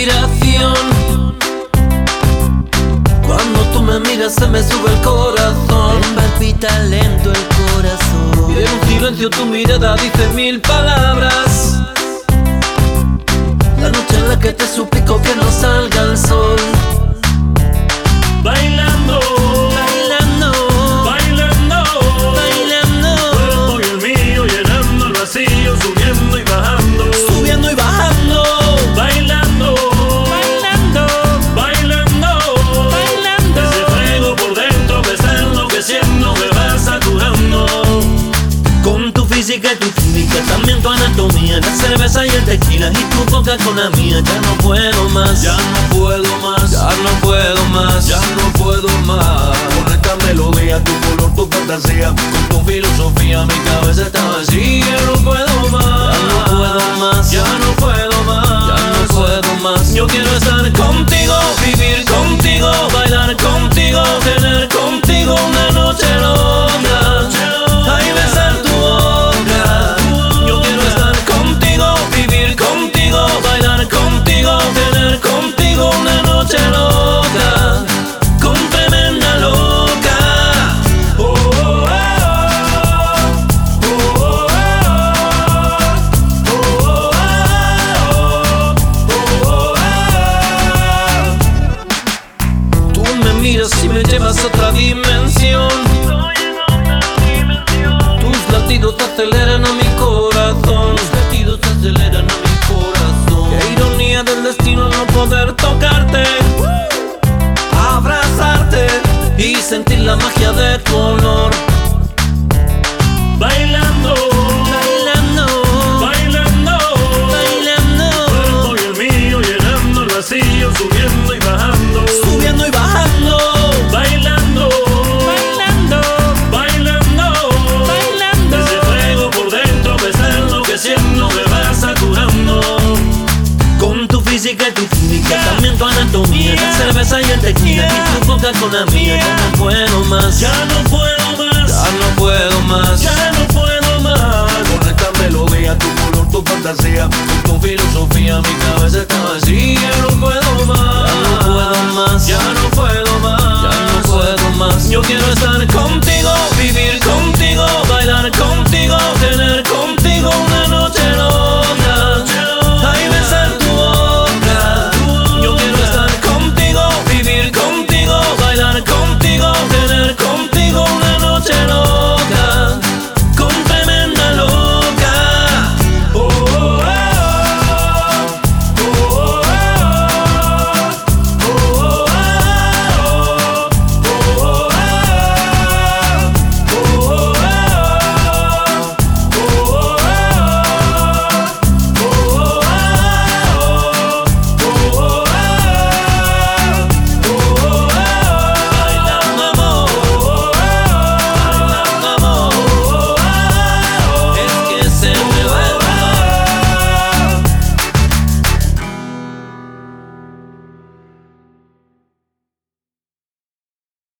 inspiración. Cuando tú me miras se me sube el corazón. Me palpita lento el corazón. Y en un silencio tu mirada dice 1000 palabras. La noche en la que te suplico que no salga el sol. Bailando, Bailando, bailando, bailando, cuerpo y el mío llenando el vacío, subiendo y bajando, subiendo y bajando. bailando, Bailando, bailando, bailando. ese fuego por dentro que está enloqueciendo, me va saturando. Con tu física y tu química, también tu anatomía, la cerveza y el tequila y tu boca con la mía. Ya no puedo más, Ya no puedo más, Ya no puedo más, ya no puedo más. Con esta melodía, tu color, tu fantasía, con tu filosofía, mi cabeza está vacía. Ya no puedo más, ya no puedo más, ya no puedo más, ya no puedo más. Yo quiero estar contigo, vivir contigo, bailar contigo, tener contigo una noche loca. Ay, besar tu boca. Yo quiero estar contigo, vivir contigo, bailar contigo, tener contigo una noche loca, con tremenda loca. Oh, oh, oh, oh, oh, oh, oh. Tú me miras y me llevas a otra dimensión. Tus latidos aceleran a mi corazón. tus latidos aceleran a mi corazón. Qué ironía del destino no poder tocarte, abrazarte y sentir la magia de tu olor. Bailando, Bailando, bailando, bailando, cuerpo y el mío llenando el vacío, subiendo y bajando, subiendo y bajando. bailando, Bailando, bailando, bailando. ese fuego por dentro me está enloqueciendo, me va saturando. Con tu física y tu química, también tu anatomía, la cerveza y el tequila y tu boca con la mía. Ya no puedo más, Ya no puedo más, Ya no puedo más. ya no puedo más. Con esta melodía, tu color, tu fantasía, con tu filosofía, mi cabeza está vacía.